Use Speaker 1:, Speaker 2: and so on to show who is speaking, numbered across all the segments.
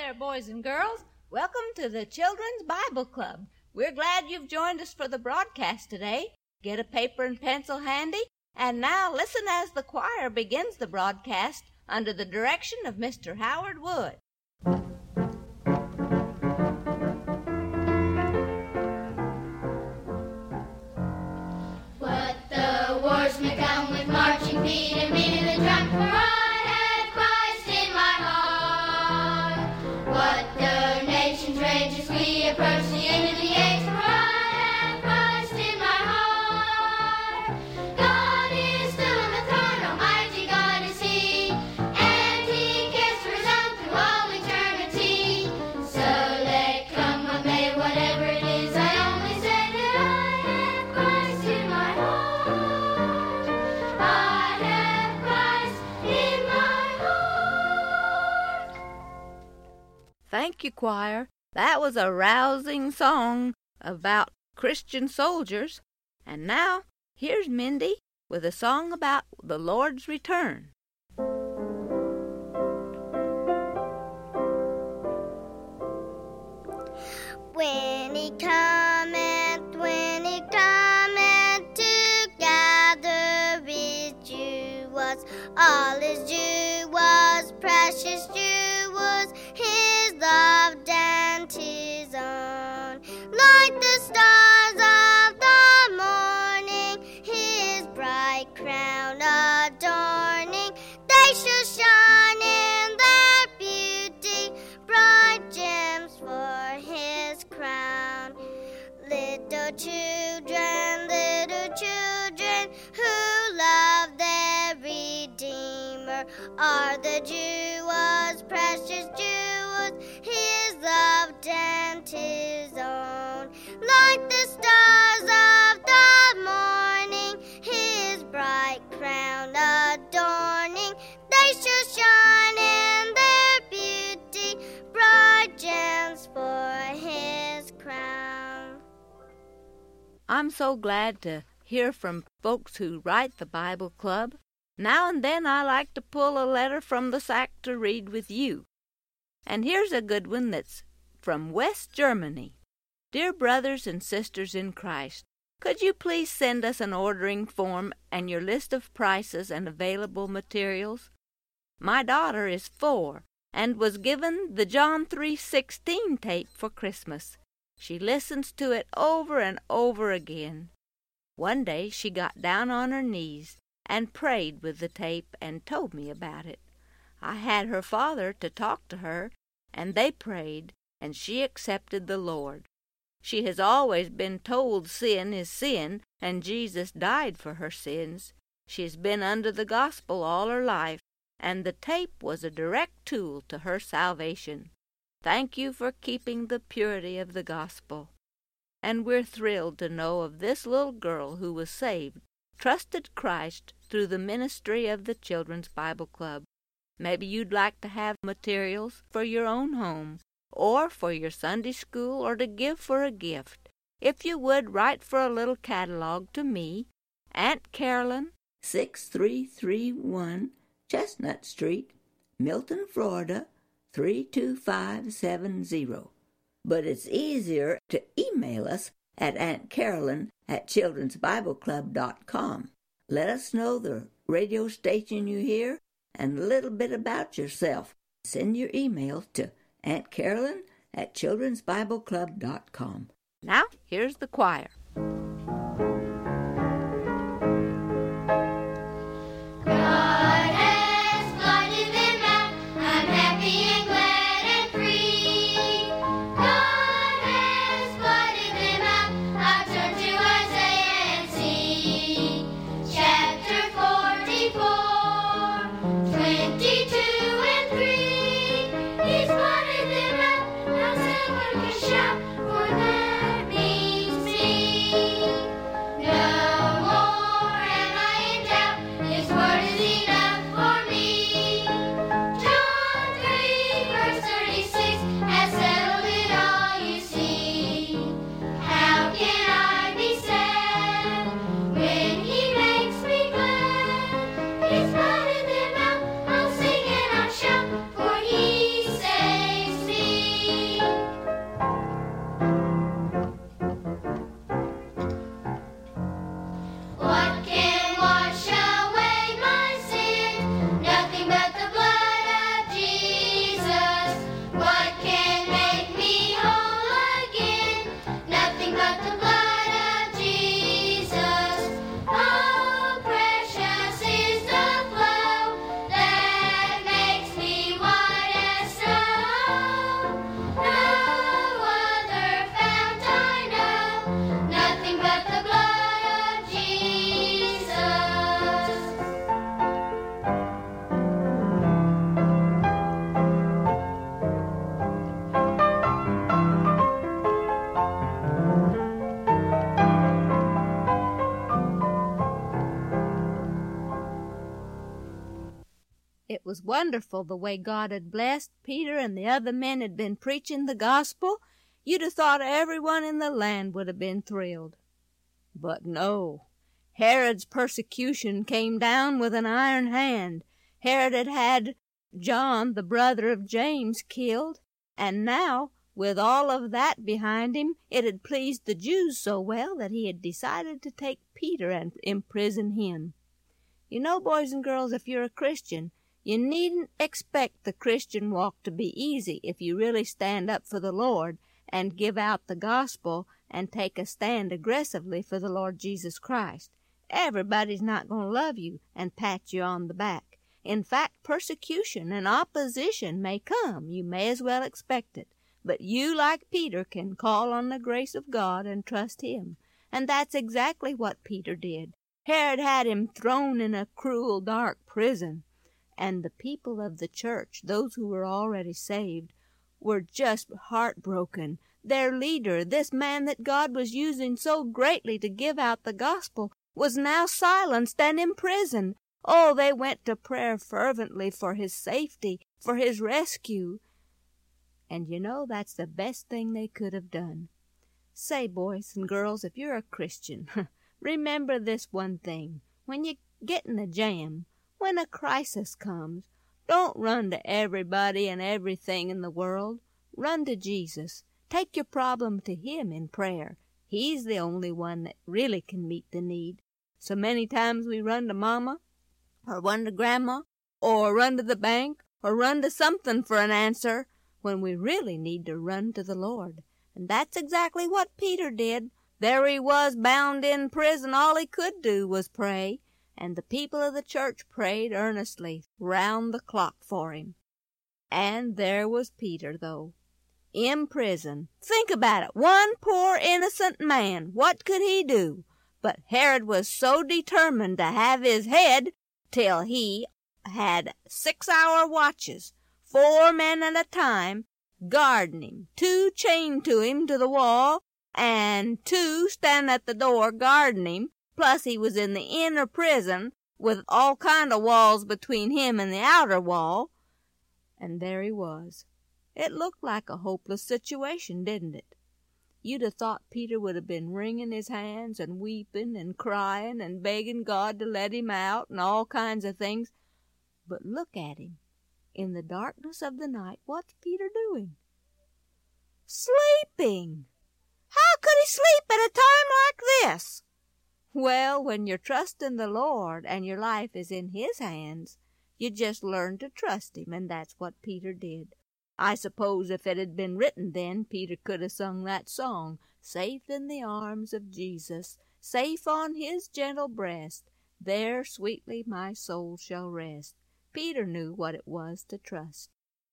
Speaker 1: there, boys and girls. Welcome to the Children's Bible Club. We're glad you've joined us for the broadcast today. Get a paper and pencil handy, and now listen as the choir begins the broadcast under the direction of Mr. Howard Wood.
Speaker 2: What the wars may come with marching feet and beating the drum, for I have Christ in my heart. What the nations rage as we approach the end of the age, for I have Christ in my heart. God is still on the throne, Almighty God is He, and He cares for His own through all eternity. So let come what may, whatever it is, I only say that I have Christ in my heart. I have Christ in my heart.
Speaker 1: Thank you, choir. That was a rousing song about Christian soldiers. And now, here's Mindy with a song about the Lord's return.
Speaker 3: When He cometh to gather His jewels, all His jewels, precious jewels, His loved and His own. Like the stars of the morning, His bright crown adorning, they shall shine in their beauty, bright gems for His crown. Little children who love their Redeemer are the jewels, precious jewels, His loved and His own. Like the stars of the morning, His bright crown adorning, they shall shine in their beauty, bright gems for His crown.
Speaker 1: I'm so glad to hear from folks who write the Bible Club. Now and then I like to pull a letter from the sack to read with you. And here's a good one that's from West Germany. Dear brothers and sisters in Christ, could you please send us an ordering form and your list of prices and available materials? My daughter is 4 and was given the John 3:16 tape for Christmas. She listens to it over and over again. One day she got down on her knees and prayed with the tape and told me about it. I had her father to talk to her, and they prayed, and she accepted the Lord. She has always been told sin is sin, and Jesus died for her sins. She has been under the gospel all her life, and the tape was a direct tool to her salvation. Thank you for keeping the purity of the gospel. And we're thrilled to know of this little girl who was saved, trusted Christ through the ministry of the Children's Bible Club. Maybe you'd like to have materials for your own home, or for your Sunday school, or to give for a gift. If you would, write for a little catalog to me, Aunt Carolyn, 6331 Chestnut Street, Milton, Florida, 32570. But it's easier to email us at auntcarolyn@childrensbibleclub.com. Let us know the radio station you hear and a little bit about yourself. Send your email to auntcarolyn@childrensbibleclub.com. Now, here's the choir.
Speaker 2: God has blotted them out. I'm happy and glad and free. God has blotted them out. I'll turn to Isaiah and see. Chapter 44, 22 and 3. He's blotted them out. Now someone can shout, for that means me.
Speaker 1: was wonderful the way God had blessed Peter and the other men had been preaching the gospel. You'd have thought everyone in the land would have been thrilled. But no. Herod's persecution came down with an iron hand. Herod had had John, the brother of James, killed, and now, with all of that behind him, it had pleased the Jews so well that he had decided to take Peter and imprison him. You know, boys and girls, if you're a Christian, you needn't expect the Christian walk to be easy if you really stand up for the Lord and give out the gospel and take a stand aggressively for the Lord Jesus Christ. Everybody's not going to love you and pat you on the back. In fact, persecution and opposition may come. You may as well expect it. But you, like Peter, can call on the grace of God and trust Him. And that's exactly what Peter did. Herod had him thrown in a cruel, dark prison. And the people of the church, those who were already saved, were just heartbroken. Their leader, this man that God was using so greatly to give out the gospel, was now silenced and imprisoned. Oh, they went to prayer fervently for his safety, for his rescue. And you know, that's the best thing they could have done. Say, boys and girls, if you're a Christian, remember this one thing. When you get in a jam, when a crisis comes, don't run to everybody and everything in the world. Run to Jesus. Take your problem to Him in prayer. He's the only one that really can meet the need. So many times we run to Mama, or run to Grandma, or run to the bank, or run to something for an answer, when we really need to run to the Lord. And that's exactly what Peter did. There he was, bound in prison. All he could do was pray. And the people of the church prayed earnestly round the clock for him. And there was Peter, though, in prison. Think about it. One poor innocent man. What could he do? But Herod was so determined to have his head till he had 6-hour watches, 4 men at a time, guarding him, 2 chained to him to the wall, and 2 standing at the door guarding him. Plus he was in the inner prison with all kind of walls between him and the outer wall. And there he was. It looked like a hopeless situation, didn't it? You'd have thought Peter would have been wringing his hands and weeping and crying and begging God to let him out and all kinds of things. But look at him. In the darkness of the night, what's Peter doing? Sleeping! How could he sleep at a time like this? Well, when you're trusting the Lord and your life is in His hands, you just learn to trust Him, and that's what Peter did. I suppose if it had been written then, Peter could have sung that song, "Safe in the arms of Jesus, safe on His gentle breast, there sweetly my soul shall rest." Peter knew what it was to trust.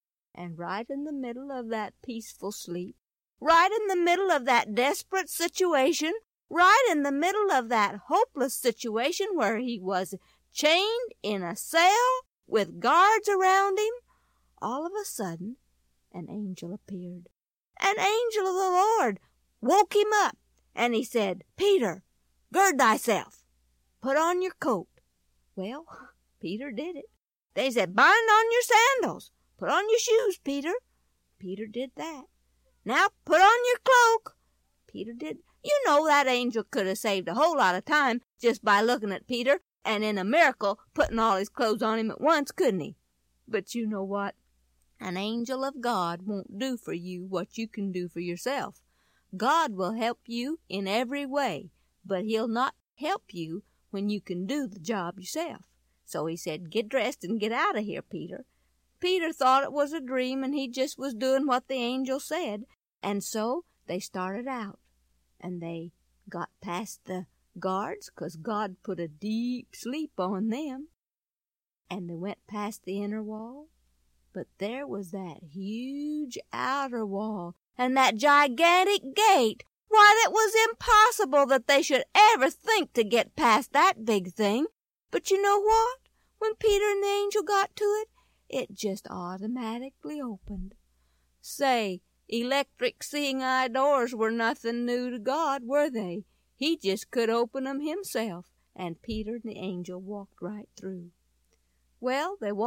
Speaker 1: And right in the middle of that peaceful sleep, right in the middle of that desperate situation, right in the middle of that hopeless situation where he was chained in a cell with guards around him, all of a sudden an angel appeared. An angel of the Lord woke him up, and he said, "Peter, gird thyself. Put on your coat." Well, Peter did it. They said, "Bind on your sandals. Put on your shoes, Peter." Peter did that. "Now put on your cloak." Peter did. You know that angel could have saved a whole lot of time just by looking at Peter and in a miracle putting all his clothes on him at once, couldn't he? But you know what? An angel of God won't do for you what you can do for yourself. God will help you in every way, but He'll not help you when you can do the job yourself. So he said, "Get dressed and get out of here, Peter." Peter thought it was a dream, and he just was doing what the angel said. And so they started out, and they got past the guards, 'cause God put a deep sleep on them. And they went past the inner wall, but there was that huge outer wall, and that gigantic gate. Why, that was impossible that they should ever think to get past that big thing. But you know what? When Peter and the angel got to it, it just automatically opened. Say, electric seeing-eye doors were nothing new to God, were they? He just could open them Himself, and Peter and the angel walked right through. Well, they walked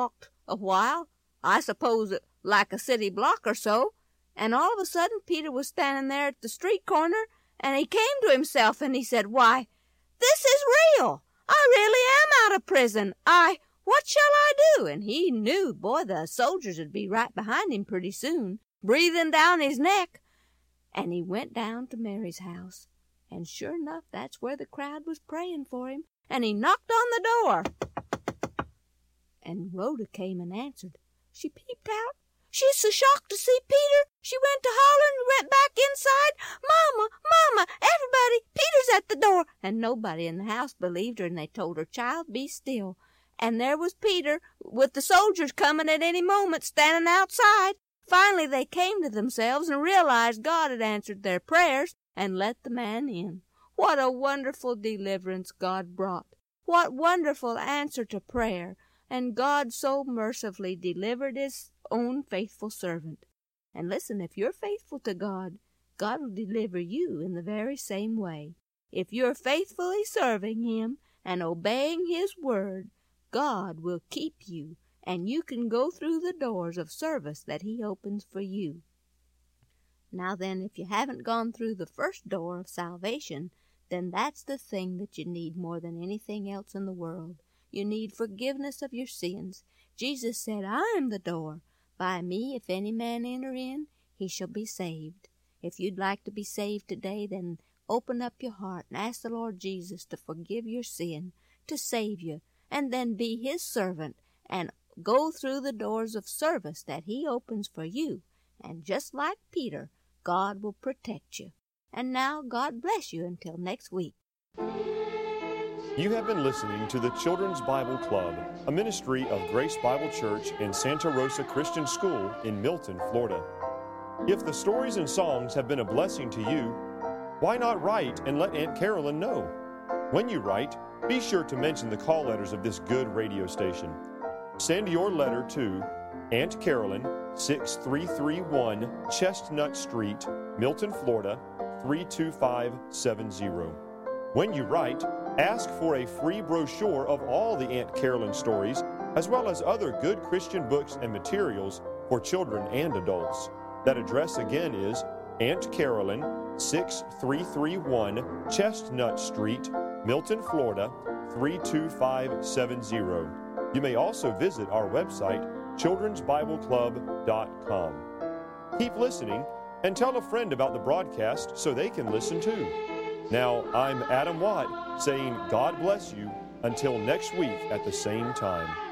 Speaker 1: a while, I suppose like a city block or so, and all of a sudden Peter was standing there at the street corner, and he came to himself, and he said, "Why, this is real. I really am out of prison. What shall I do?" And he knew, boy, the soldiers would be right behind him pretty soon, breathing down his neck. And he went down to Mary's house, and sure enough, that's where the crowd was praying for him, and he knocked on the door. And Rhoda came and answered. She peeped out. She's so shocked to see Peter, she went to hollering and went back inside. "Mama, Mama, everybody, Peter's at the door." And nobody in the house believed her, and they told her, "Child, be still." And there was Peter, with the soldiers coming at any moment, standing outside. Finally they came to themselves and realized God had answered their prayers and let the man in. What a wonderful deliverance God brought. What wonderful answer to prayer. And God so mercifully delivered his own faithful servant. And listen, if you're faithful to God, God will deliver you in the very same way. If you're faithfully serving him and obeying his word, God will keep you, and you can go through the doors of service that he opens for you. Now then, if you haven't gone through the first door of salvation, then that's the thing that you need more than anything else in the world. You need forgiveness of your sins. Jesus said, "I am the door. By me, if any man enter in, he shall be saved." If you'd like to be saved today, then open up your heart and ask the Lord Jesus to forgive your sin, to save you, and then be his servant and go through the doors of service that he opens for you. And just like Peter, God will protect you. And now, God bless you until next week.
Speaker 4: You have been listening to the Children's Bible Club, a ministry of Grace Bible Church in Santa Rosa Christian School in Milton, Florida. If the stories and songs have been a blessing to you, why not write and let Aunt Carolyn know? When you write, be sure to mention the call letters of this good radio station. Send your letter to Aunt Carolyn, 6331 Chestnut Street, Milton, Florida, 32570. When you write, ask for a free brochure of all the Aunt Carolyn stories, as well as other good Christian books and materials for children and adults. That address again is Aunt Carolyn, 6331 Chestnut Street, Milton, Florida, 32570. You may also visit our website, childrensbibleclub.com. Keep listening and tell a friend about the broadcast so they can listen too. Now, I'm Adam Watt saying God bless you until next week at the same time.